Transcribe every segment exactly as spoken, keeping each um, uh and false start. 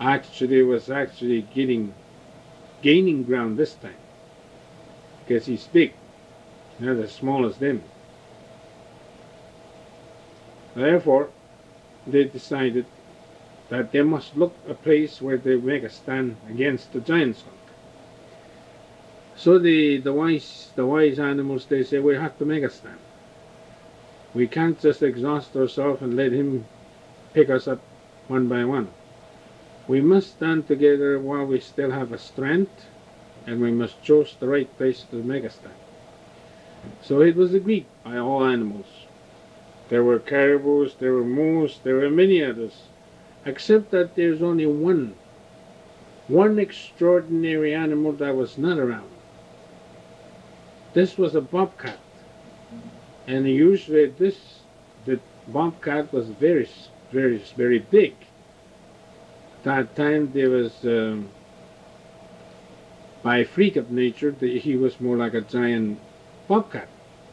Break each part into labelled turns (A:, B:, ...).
A: actually was actually getting gaining ground this time because he's big, not as small as them. Therefore, they decided that they must look a place where they make a stand against the giant skunk. So the, the wise the wise animals, they say, we have to make a stand. We can't just exhaust ourselves and let him pick us up one by one. We must stand together while we still have a strength, and we must choose the right place to make a stand. So it was agreed by all animals. There were caribous, there were moose, there were many others, except that there's only one, one extraordinary animal that was not around. This was a bobcat, and usually this, the bobcat was very, very, very big. That time there was, um, by freak of nature, the, he was more like a giant bobcat.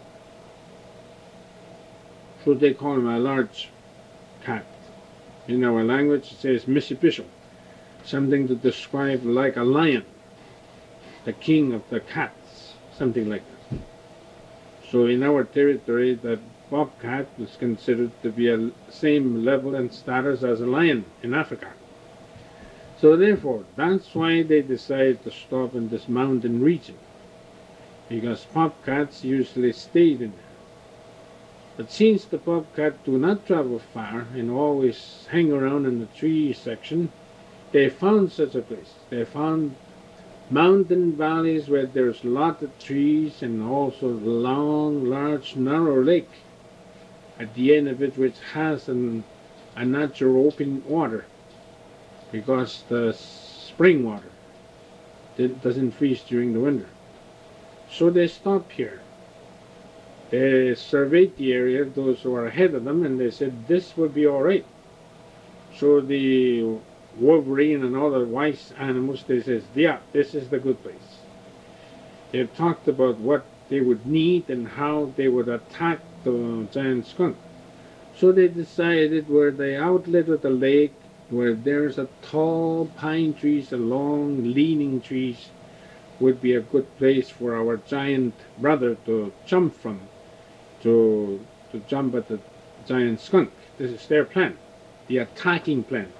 A: So they call him a large cat. In our language it says Mississippi, something to describe like a lion, the king of the cats, something like that. So in our territory, the bobcat was considered to be a same level and status as a lion in Africa. So therefore, that's why they decided to stop in this mountain region, because bobcats usually stayed in there. But since the bobcat do not travel far and always hang around in the tree section, they found such a place. They found mountain valleys where there's lots of trees and also long, large, narrow lake at the end of it, which has an, a natural open water, because the spring water doesn't freeze during the winter. So they stopped here. They surveyed the area, those who were ahead of them, and they said this would be all right. So the wolverine and other wise animals, they said, yeah, this is the good place. They talked about what they would need and how they would attack the giant skunk. So they decided where the outlet of the lake, where there's a tall pine trees and long leaning trees, would be a good place for our giant brother to jump from, to, to jump at the giant skunk. This is their plan, the attacking plan.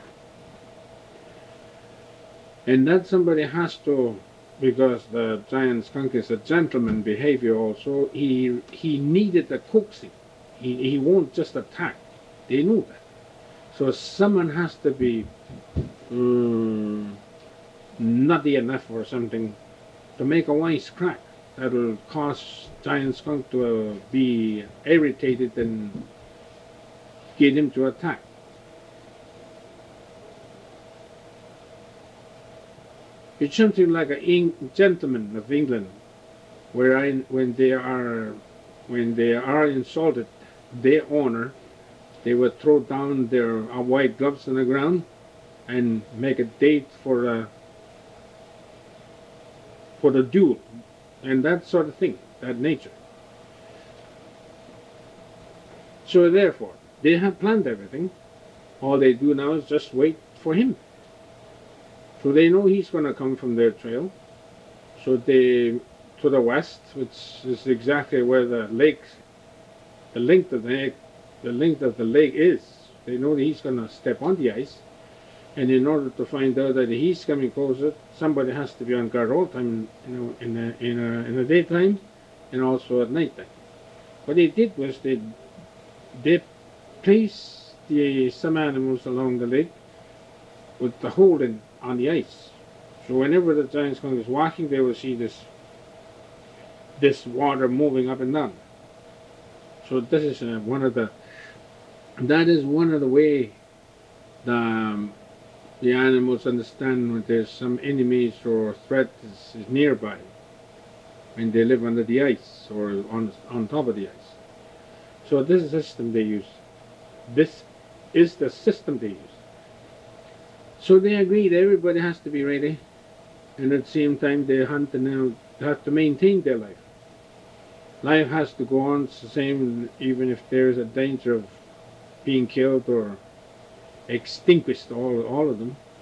A: And that somebody has to, because the giant skunk is a gentleman behavior also, he, he needed a coaxing. He, he won't just attack. They knew that. So someone has to be um, nutty enough or something to make a wise crack that will cause giant skunk to uh, be irritated and get him to attack. It's something like a gentleman of England, where I, when they are when they are insulted, their honor, they would throw down their uh, white gloves on the ground and make a date for a for the duel, and that sort of thing, that nature. So therefore, they have planned everything. All they do now is just wait for him. So they know he's going to come from their trail. So they, to the west, which is exactly where the lake, the length of the lake, the length of the lake is. They know that he's going to step on the ice. And in order to find out that he's coming closer, somebody has to be on guard all the time, you know, in the, in, a, in the daytime and also at night time. What they did was they, they placed the, some animals along the lake with the hole in, on the ice. So whenever the giant skunk is walking, they will see this, this water moving up and down. So this is uh, one of the, that is one of the way the, um, the animals understand when there's some enemies or threat is, is nearby, when they live under the ice or on, on top of the ice. So this is the system they use. This is the system they use. So they agreed everybody has to be ready, and at the same time they hunt and they have to maintain their life. Life has to go on the same, even if there's a danger of being killed or extinguished, all, all of them.